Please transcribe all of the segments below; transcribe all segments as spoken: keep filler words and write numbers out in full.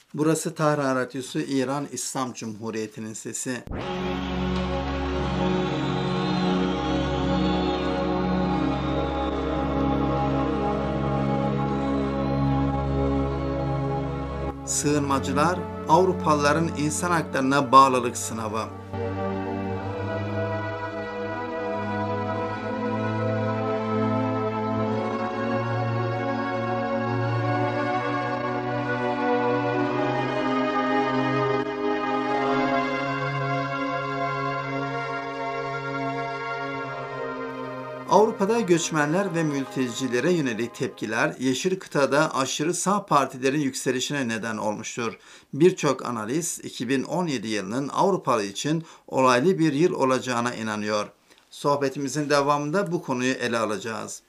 Burası Tahran Radyosu, İran İslam Cumhuriyeti'nin sesi. Sığınmacılar, Avrupalıların insan haklarına bağlılık sınavı. Avrupa'da göçmenler ve mültecilere yönelik tepkiler, Yeşil Kıta'da aşırı sağ partilerin yükselişine neden olmuştur. Birçok analist iki bin on yedi yılının Avrupalı için olaylı bir yıl olacağına inanıyor. Sohbetimizin devamında bu konuyu ele alacağız.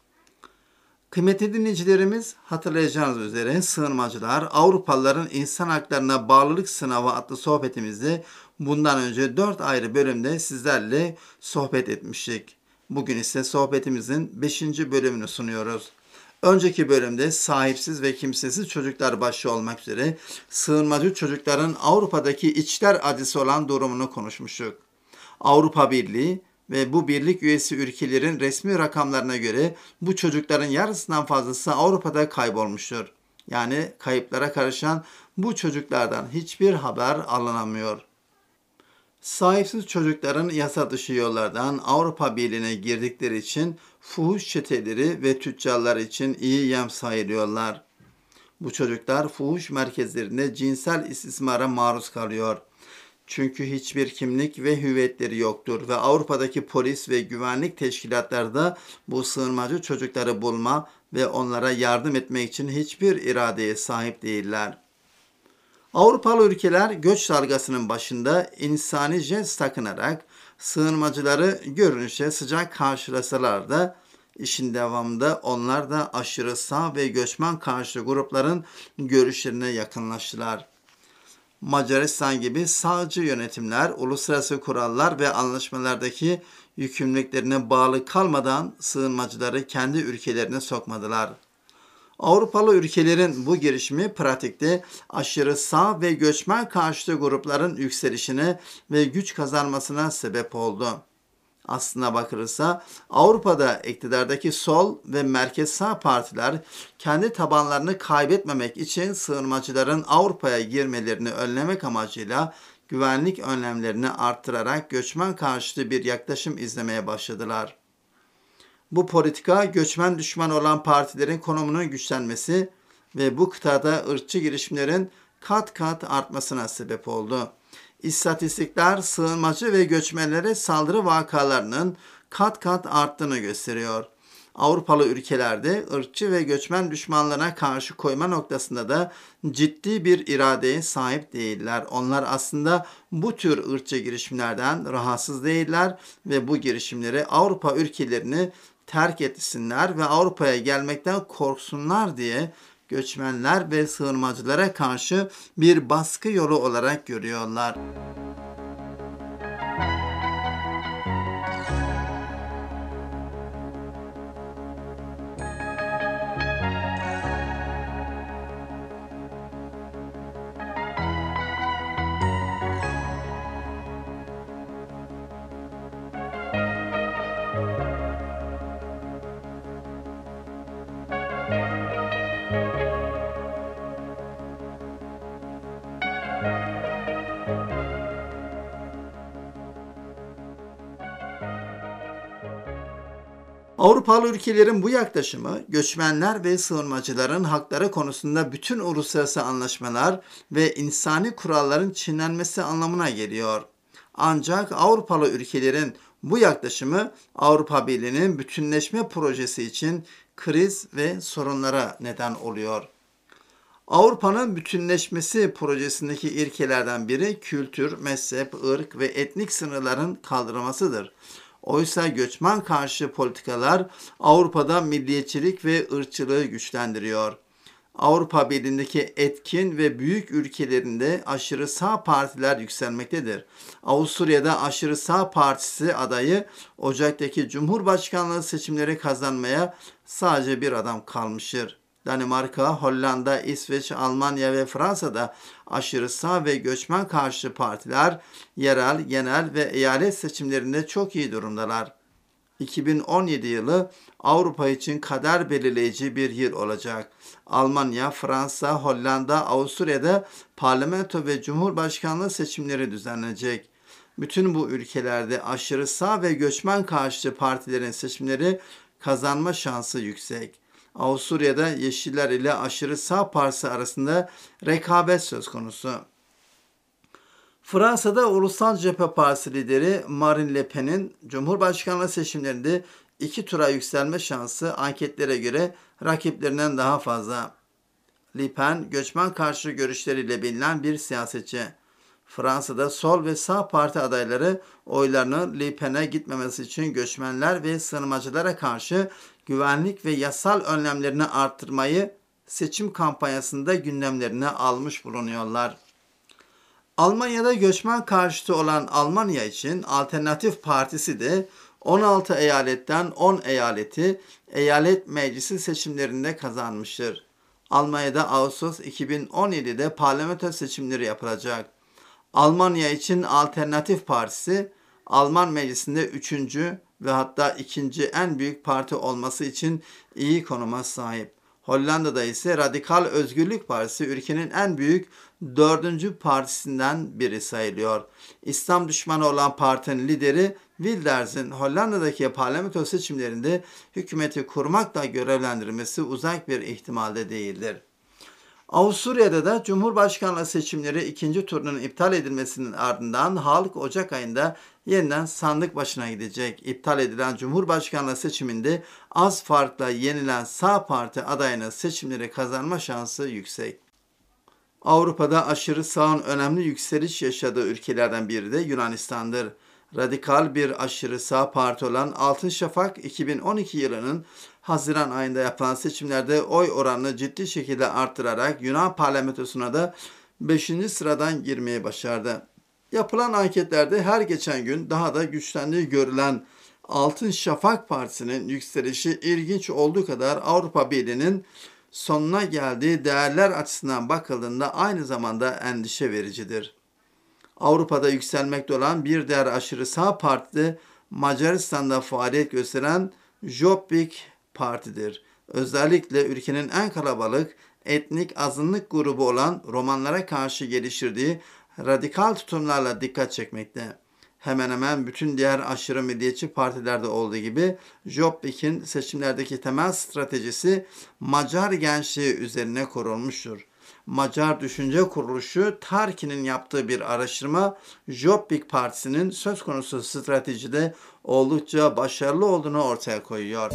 Kıymetli dinleyicilerimiz, hatırlayacağınız üzere Sığınmacılar, Avrupalıların insan haklarına bağlılık sınavı adlı sohbetimizde bundan önce dört ayrı bölümde sizlerle sohbet etmiştik. Bugün ise sohbetimizin beşinci bölümünü sunuyoruz. Önceki bölümde sahipsiz ve kimsesiz çocuklar başta olmak üzere sığınmacı çocukların Avrupa'daki içler acısı olan durumunu konuşmuştuk. Avrupa Birliği ve bu birlik üyesi ülkelerin resmi rakamlarına göre bu çocukların yarısından fazlası Avrupa'da kaybolmuştur. Yani kayıplara karışan bu çocuklardan hiçbir haber alınamıyor. Sahipsiz çocukların yasa dışı yollardan Avrupa Birliği'ne girdikleri için fuhuş çeteleri ve tüccarlar için iyi yem sayılıyorlar. Bu çocuklar fuhuş merkezlerinde cinsel istismara maruz kalıyor. Çünkü hiçbir kimlik ve hüviyetleri yoktur ve Avrupa'daki polis ve güvenlik teşkilatları da bu sığınmacı çocukları bulma ve onlara yardım etmek için hiçbir iradeye sahip değiller. Avrupalı ülkeler göç dalgasının başında insani jest takınarak sığınmacıları görünüşe sıcak karşılasalar da işin devamında onlar da aşırı sağ ve göçmen karşıtı grupların görüşlerine yakınlaştılar. Macaristan gibi sağcı yönetimler uluslararası kurallar ve anlaşmalardaki yükümlülüklerine bağlı kalmadan sığınmacıları kendi ülkelerine sokmadılar. Avrupalı ülkelerin bu girişimi pratikte aşırı sağ ve göçmen karşıtı grupların yükselişine ve güç kazanmasına sebep oldu. Aslına bakılırsa Avrupa'da iktidardaki sol ve merkez sağ partiler kendi tabanlarını kaybetmemek için sığınmacıların Avrupa'ya girmelerini önlemek amacıyla güvenlik önlemlerini arttırarak göçmen karşıtı bir yaklaşım izlemeye başladılar. Bu politika göçmen düşman olan partilerin konumunun güçlenmesi ve bu kıtada ırkçı girişimlerin kat kat artmasına sebep oldu. İstatistikler sığınmacı ve göçmenlere saldırı vakalarının kat kat arttığını gösteriyor. Avrupalı ülkelerde ırkçı ve göçmen düşmanlarına karşı koyma noktasında da ciddi bir iradeye sahip değiller. Onlar aslında bu tür ırkçı girişimlerden rahatsız değiller ve bu girişimleri Avrupa ülkelerini terk etsinler ve Avrupa'ya gelmekten korksunlar diye göçmenler ve sığınmacılara karşı bir baskı yolu olarak görüyorlar. Avrupalı ülkelerin bu yaklaşımı göçmenler ve sığınmacıların hakları konusunda bütün uluslararası anlaşmalar ve insani kuralların çiğnenmesi anlamına geliyor. Ancak Avrupalı ülkelerin bu yaklaşımı Avrupa Birliği'nin bütünleşme projesi için kriz ve sorunlara neden oluyor. Avrupa'nın bütünleşmesi projesindeki ilkelerden biri kültür, mezhep, ırk ve etnik sınırların kaldırılmasıdır. Oysa göçmen karşı politikalar Avrupa'da milliyetçilik ve ırkçılığı güçlendiriyor. Avrupa Birliği'ndeki etkin ve büyük ülkelerinde aşırı sağ partiler yükselmektedir. Avusturya'da aşırı sağ partisi adayı Ocak'taki Cumhurbaşkanlığı seçimleri kazanmaya sadece bir adam kalmıştır. Danimarka, Hollanda, İsveç, Almanya ve Fransa'da aşırı sağ ve göçmen karşıtı partiler yerel, genel ve eyalet seçimlerinde çok iyi durumdalar. iki bin on yedi yılı Avrupa için kader belirleyici bir yıl olacak. Almanya, Fransa, Hollanda, Avusturya'da parlamento ve cumhurbaşkanlığı seçimleri düzenlenecek. Bütün bu ülkelerde aşırı sağ ve göçmen karşıtı partilerin seçimleri kazanma şansı yüksek. Avusturya'da Yeşiller ile aşırı sağ partisi arasında rekabet söz konusu. Fransa'da Ulusal Cephe Partisi lideri Marine Le Pen'in Cumhurbaşkanlığı seçimlerinde iki tura yükselme şansı anketlere göre rakiplerinden daha fazla. Le Pen, göçmen karşı görüşleriyle bilinen bir siyasetçi. Fransa'da sol ve sağ parti adayları oylarını Le Pen'e gitmemesi için göçmenler ve sığınmacılara karşı güvenlik ve yasal önlemlerini arttırmayı seçim kampanyasında gündemlerine almış bulunuyorlar. Almanya'da göçmen karşıtı olan Almanya için Alternatif Partisi de on altı eyaletten on eyaleti eyalet meclisi seçimlerinde kazanmıştır. Almanya'da Ağustos iki bin on yedi'de parlamento seçimleri yapılacak. Almanya için Alternatif Partisi, Alman meclisinde üçüncü ve hatta ikinci en büyük parti olması için iyi konuma sahip. Hollanda'da ise Radikal Özgürlük Partisi ülkenin en büyük dördüncü partisinden biri sayılıyor. İslam düşmanı olan partinin lideri Wilders'in Hollanda'daki parlamento seçimlerinde hükümeti kurmakla görevlendirilmesi uzak bir ihtimalde değildir. Avusturya'da da Cumhurbaşkanlığı seçimleri ikinci turunun iptal edilmesinin ardından halk Ocak ayında yeniden sandık başına gidecek. İptal edilen Cumhurbaşkanlığı seçiminde az farkla yenilen sağ parti adayının seçimleri kazanma şansı yüksek. Avrupa'da aşırı sağın önemli yükseliş yaşadığı ülkelerden biri de Yunanistan'dır. Radikal bir aşırı sağ parti olan Altın Şafak iki bin on iki yılının Haziran ayında yapılan seçimlerde oy oranını ciddi şekilde arttırarak Yunan parlamentosuna da beşinci sıradan girmeyi başardı. Yapılan anketlerde her geçen gün daha da güçlendiği görülen Altın Şafak Partisi'nin yükselişi ilginç olduğu kadar Avrupa Birliği'nin sonuna geldiği değerler açısından bakıldığında aynı zamanda endişe vericidir. Avrupa'da yükselmekte olan bir diğer aşırı sağ parti de Macaristan'da faaliyet gösteren Jobbik Parti'dir. Özellikle ülkenin en kalabalık etnik azınlık grubu olan Romanlara karşı geliştirdiği radikal tutumlarla dikkat çekmekte. Hemen hemen bütün diğer aşırı milliyetçi partilerde olduğu gibi Jobbik'in seçimlerdeki temel stratejisi Macar gençliği üzerine kurulmuştur. Macar Düşünce Kuruluşu Tarki'nin yaptığı bir araştırma Jobbik Partisi'nin söz konusu stratejide oldukça başarılı olduğunu ortaya koyuyor.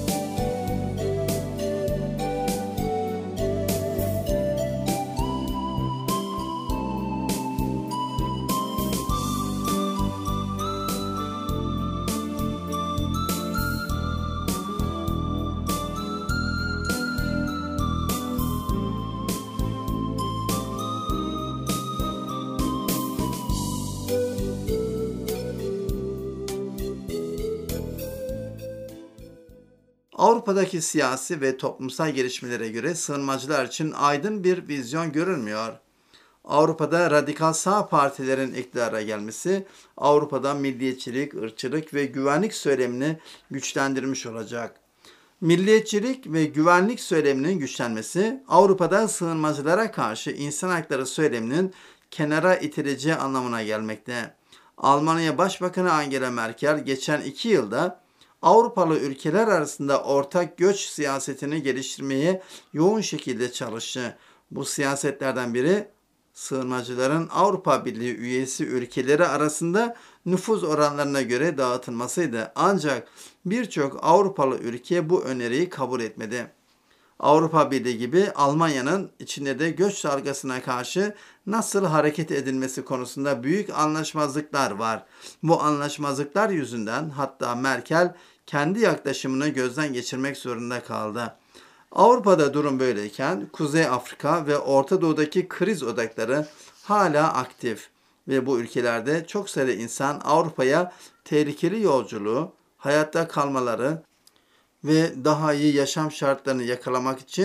Avrupa'daki siyasi ve toplumsal gelişmelere göre sığınmacılar için aydın bir vizyon görülmüyor. Avrupa'da radikal sağ partilerin iktidara gelmesi, Avrupa'da milliyetçilik, ırkçılık ve güvenlik söylemini güçlendirmiş olacak. Milliyetçilik ve güvenlik söyleminin güçlenmesi, Avrupa'da sığınmacılara karşı insan hakları söyleminin kenara itileceği anlamına gelmekte. Almanya Başbakanı Angela Merkel geçen iki yılda Avrupalı ülkeler arasında ortak göç siyasetini geliştirmeye yoğun şekilde çalıştı. Bu siyasetlerden biri sığınmacıların Avrupa Birliği üyesi ülkeleri arasında nüfuz oranlarına göre dağıtılmasıydı. Ancak birçok Avrupalı ülke bu öneriyi kabul etmedi. Avrupa Birliği gibi Almanya'nın içinde de göç dalgasına karşı nasıl hareket edilmesi konusunda büyük anlaşmazlıklar var. Bu anlaşmazlıklar yüzünden hatta Merkel kendi yaklaşımını gözden geçirmek zorunda kaldı. Avrupa'da durum böyleyken Kuzey Afrika ve Orta Doğu'daki kriz odakları hala aktif ve bu ülkelerde çok sayıda insan Avrupa'ya tehlikeli yolculuğu, hayatta kalmaları ve daha iyi yaşam şartlarını yakalamak için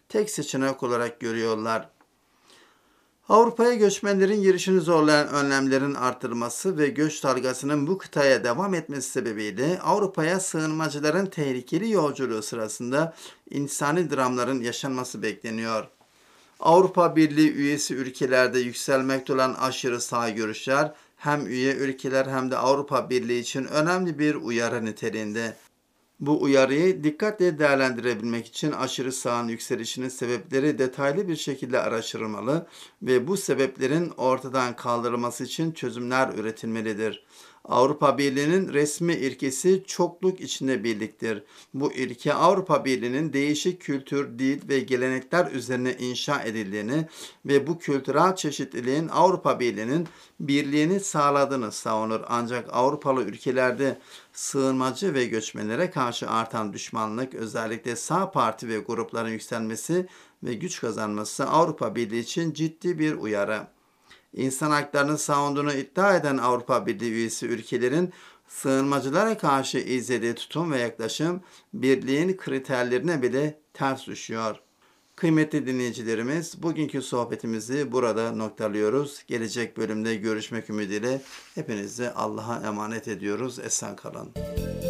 tek seçenek olarak görüyorlar. Avrupa'ya göçmenlerin girişini zorlayan önlemlerin artırılması ve göç dalgasının bu kıtaya devam etmesi sebebiyle Avrupa'ya sığınmacıların tehlikeli yolculuğu sırasında insani dramların yaşanması bekleniyor. Avrupa Birliği üyesi ülkelerde yükselmekte olan aşırı sağ görüşler hem üye ülkeler hem de Avrupa Birliği için önemli bir uyarı niteliğinde. Bu uyarıyı dikkatle değerlendirebilmek için aşırı sağın yükselişinin sebepleri detaylı bir şekilde araştırılmalı ve bu sebeplerin ortadan kaldırılması için çözümler üretilmelidir. Avrupa Birliği'nin resmi ilkesi çokluk içinde birliktir. Bu ilke Avrupa Birliği'nin değişik kültür, dil ve gelenekler üzerine inşa edildiğini ve bu kültürel çeşitliliğin Avrupa Birliği'nin birliğini sağladığını savunur. Ancak Avrupalı ülkelerde sığınmacı ve göçmenlere karşı artan düşmanlık, özellikle sağ parti ve grupların yükselmesi ve güç kazanması Avrupa Birliği için ciddi bir uyarı. İnsan haklarını savunduğunu iddia eden Avrupa Birliği üyesi ülkelerin sığınmacılara karşı izlediği tutum ve yaklaşım birliğin kriterlerine bile ters düşüyor. Kıymetli dinleyicilerimiz, bugünkü sohbetimizi burada noktalıyoruz. Gelecek bölümde görüşmek ümidiyle hepinizi Allah'a emanet ediyoruz. Esen kalın.